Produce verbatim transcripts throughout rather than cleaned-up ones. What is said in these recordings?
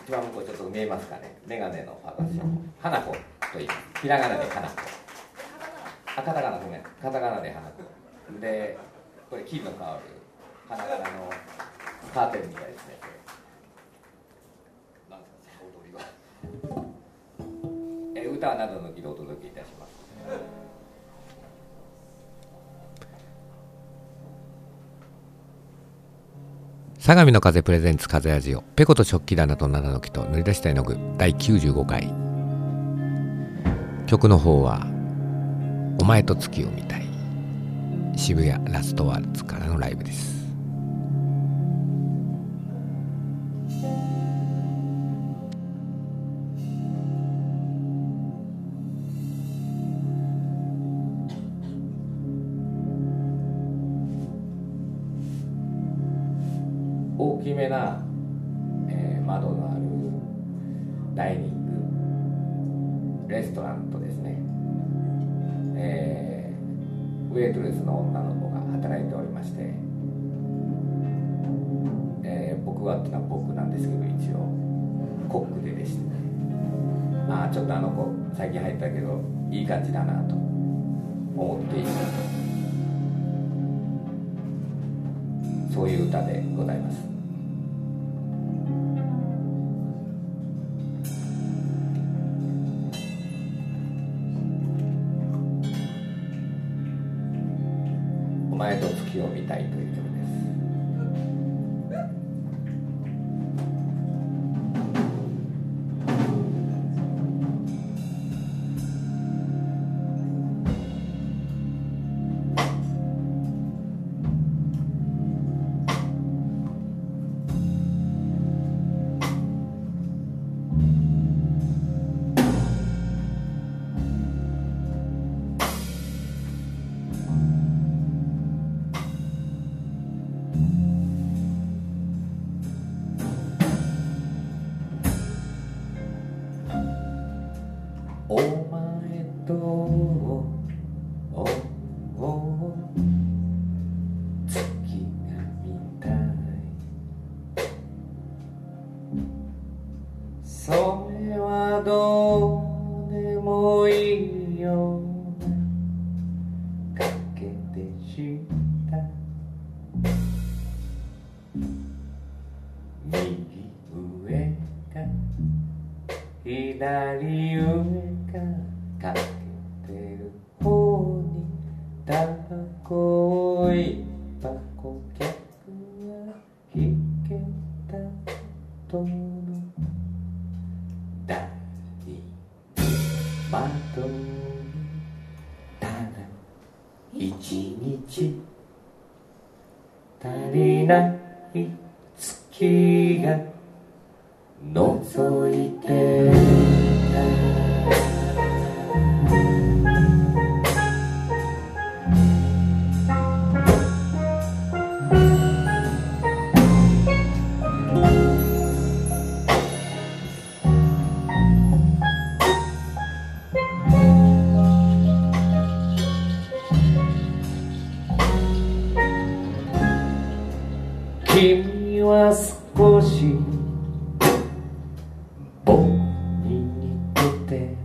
一番向こうちょっと見えますかね、メガネのパーカッション、花子と言います。ひらがなで花子、あ、カタカナごめん、カタカナで花子で、これ金の香る花柄のカーテンみたいですね。なんですか踊りはえ歌などの儀でお届けいたします。 相模の風プレゼンツ風ラジオ、ペコと食器棚と七の木と塗り出した絵の具だいきゅうじゅうごかい。曲の方はお前と月を見たい、渋谷ラストワールズからのライブです。 大きめな、えー、窓のあるダイニングレストランとですね、えー、ウェイトレスの女の子が働いておりまして、えー、僕はってのは僕なんですけど、一応コックででしてね、ああちょっとあの子最近入ったけどいい感じだなと思っている、そういう歌でございます。お前と月を見たいという曲です。お前とおお月が見たい、それはどうでもいいよかけてした右上か左上かけてる方にタバコを一箱客が引けたとの第窓にただ一日足りない月が覗いてた。君は少し僕に似てて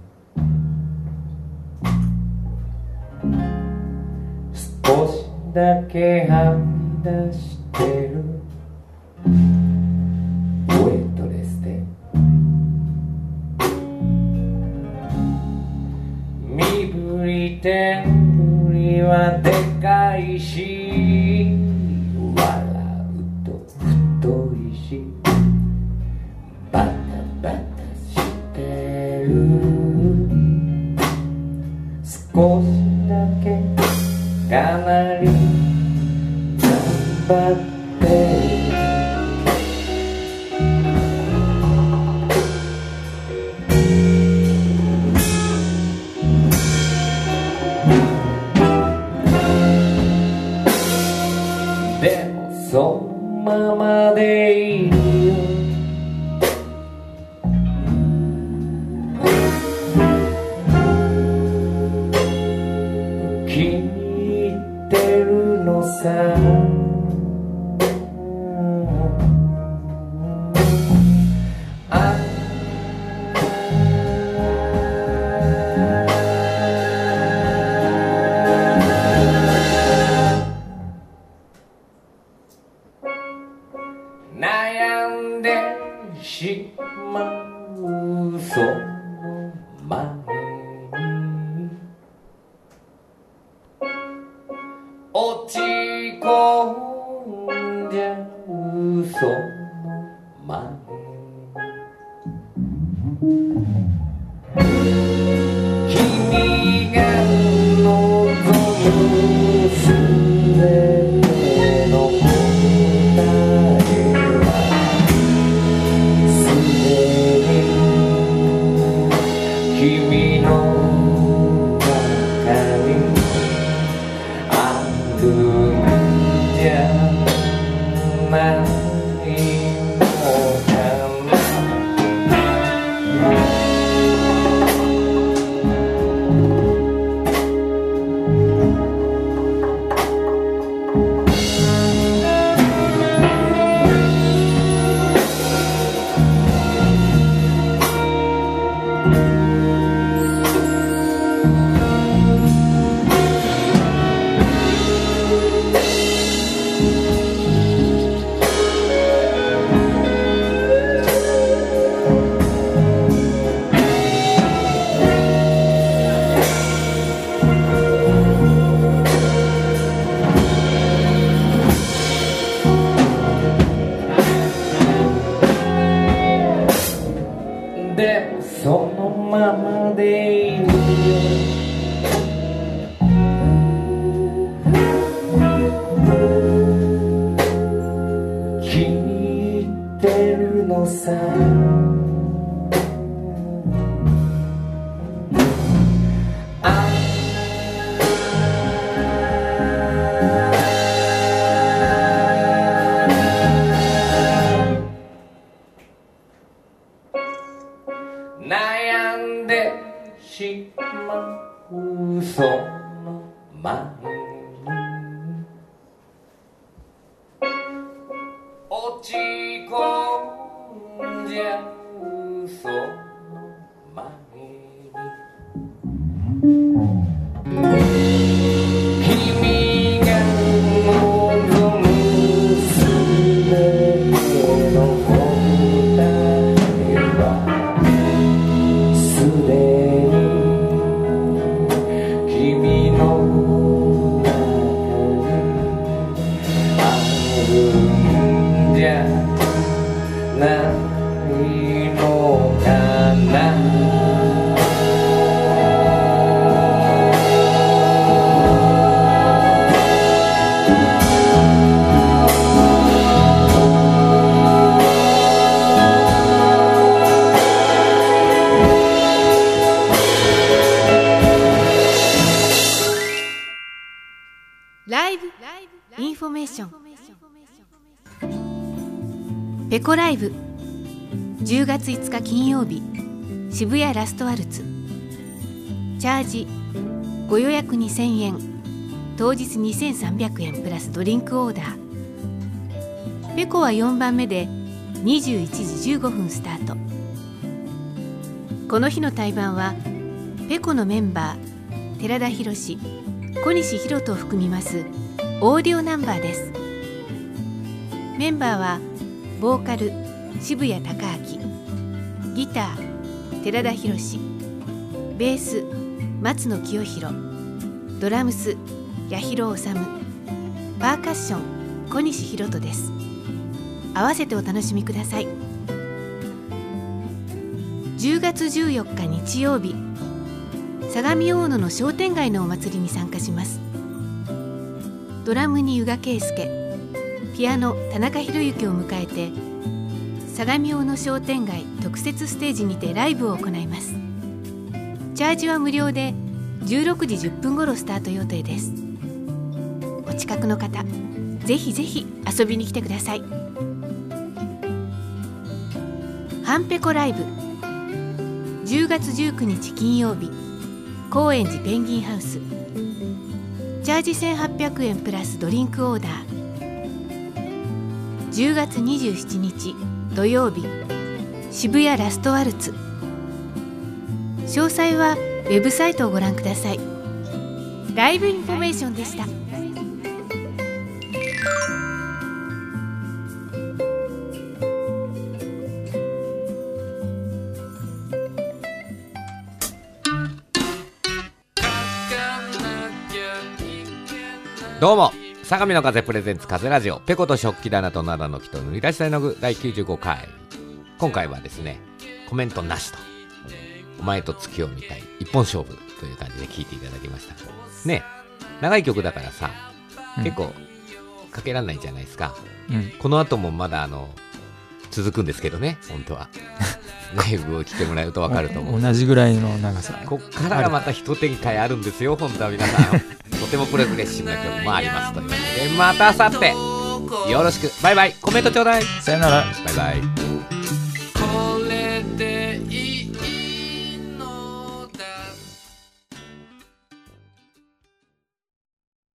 少しだけはみ出してるウェイトレスで身振り手振りはでかいしバタバタしてる少しだけかなり頑張ってしまうその前に落ち込んじゃうその前に君が望むすべての答えはすでに君の中にあるんじゃないのかな。でもそのままでいいよ。気に入ってるのさ。あ悩んでしまうその前に落ち込んじゃうその前に君が望むすべての答えはすでに君の中にあるんじゃないのかな。 ライブインフォメーションペコライブじゅうがついつか金曜日渋谷ラストワルツチャージご予約にせんえん当日にせんさんびゃくえんプラスドリンクオーダー。ペコはよんばんめでにじゅういちじじゅうごふんスタート。この日の対バンはペコのメンバー寺田裕小西博人を含みますオーディオナンバーです。メンバーはボーカル渋谷貴明、ギター寺田裕小、ベース松野清弘、ドラムス八尋治、パーカッション小西博人です。合わせてお楽しみください。じゅうがつじゅうよっか日曜日相模大野の商店街のお祭りに参加します。ドラムに宇賀圭介、ピアノ田中宏之を迎えて相模大野商店街特設ステージにてライブを行います。チャージは無料でじゅうろくじじゅっぷん頃スタート予定です。お近くの方ぜひぜひ遊びに来てください。ハンペコライブじゅうがつじゅうくにち金曜日高円寺ペンギンハウスチャージせんはっぴゃくえんプラスドリンクオーダー。じゅうがつにじゅうしちにち土曜日渋谷ラストワルツ。詳細はウェブサイトをご覧ください。ライブインフォメーションでした。 どうも相模の風プレゼンツ風ラジオペコと食器棚と灘の木と塗り出した絵の具だいきゅうじゅうごかい。今回はですねコメントなしとお前と月を見たい一本勝負という感じで聴いていただきましたね。長い曲だからさ、うん、結構かけらんないじゃないですか、うん、この後もまだあの続くんですけどね、本当はライブを来てもらうと分かると思う。 同じぐらいの長さ、 こっからがまた一展開あるんですよ。本当は皆さんとてもプレフレッシブな曲もありますということで、また明後日よろしく。バイバイ。コメントちょうだい。 さよなら。 バイバイ。